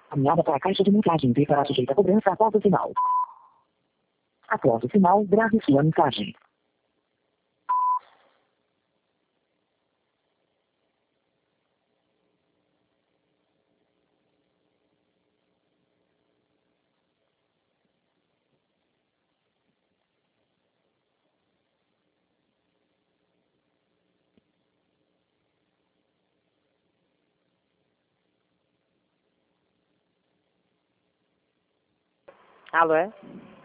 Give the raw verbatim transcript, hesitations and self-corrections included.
Caminhada para a caixa de mensagem e será sujeita a cobrança após o sinal. Após o sinal, grave sua mensagem. Alô, é?